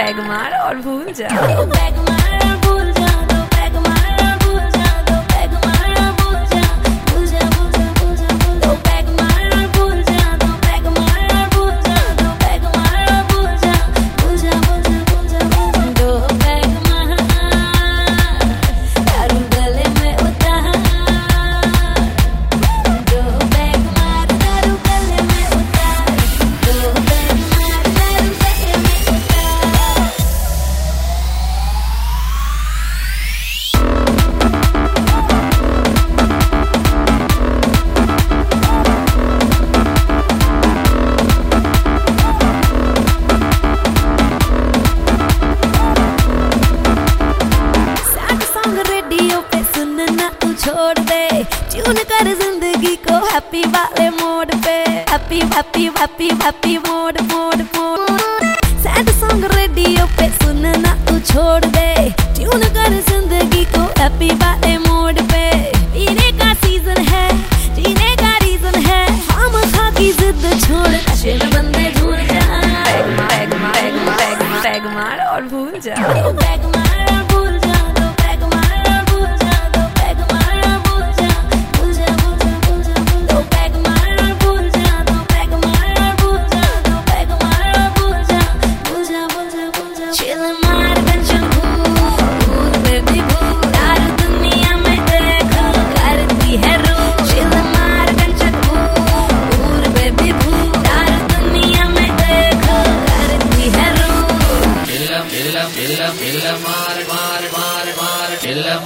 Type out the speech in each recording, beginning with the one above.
Bag मार और भूल जा, बैग मार और भूल जा, दो बैग मार और भूल जा, दो बैग मार और भूल जा, भूल जा भूल जा भूल जा, दो बैग मार और भूल जा, दो बैग मार और भूल जा, दो बैग मार और भूल जा, भूल जा भूल जा भूल जा, दो बैग मार दारू गले में उतार, दो बैग मार दारू गले में उतार, दो बैग मार दारू गले में उतार। सैड सॉन्ग रेडियो पे सुनना तू छोड़ दे, ट्यून कर जिंदगी को हैप्पी वाले मोड पे, happy happy happy happy mode mode mode. Sad song radio पे सुनना तू छोड़ दे, ट्यून कर जिंदगी को हैप्पी वाले मोड पे। पीने का सीजन है, जीने का रीजन है, हम खा की जिद छोड़ नशे में बंदे झूल जा, बैग मार बैग मार और भूल जा, बैग मार और भूल जा, दो बैग मार और भूल जा, दो बैग मार और भूल जा, भूल जा भूल जा भूल जा, दो बैग मार और भूल जा, दो बैग मार और भूल जा, दो बैग मार और भूल जा, भूल जा भूल जा भूल जा। चिल मार टेंशन भूल बेबी भूल, दारू दुनिया में देखो करती है रूल, चिल मार टेंशन भूल बेबी भूल, दारू दुनिया में देखो करती है रूल।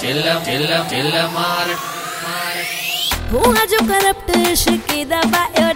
हुआ जो करप्ट इश्क की दबाई